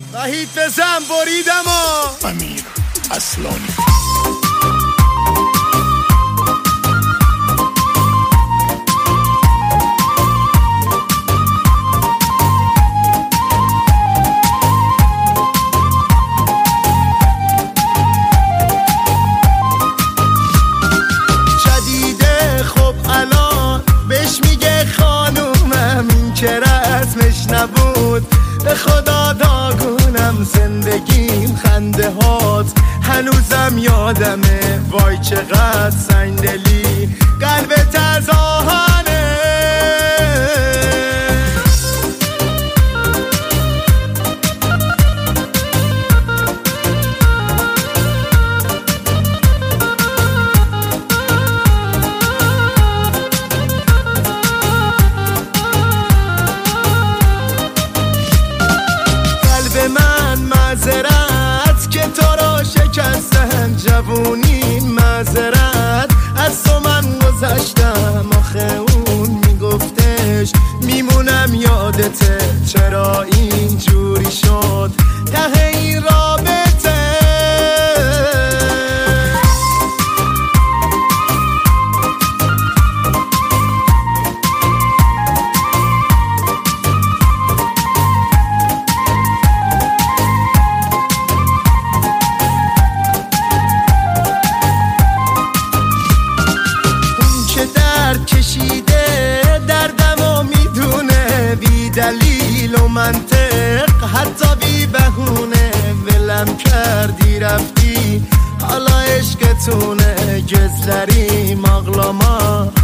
وحید بزن بریدم امیر اصلانی. شدیده خب الان بهش میگه خانومم، این که رسمش نبود به خدا داغونم. زندگیم خنده هات هنوزم یادمه، وای چقدر سنگدلی قلبت از آهنه. معذرت که تو رو شکستم، جوونی معذرت از تو من گذشتم. آخه اون میگفتش میمونم یادته، چرا اینجوری شد ته این رابطه. کشیده دردمو میدونه، بی دلیل و منطق حتی بی بهونه. ولم کردی رفتی حالا عشقتونه، گزلری مغلاما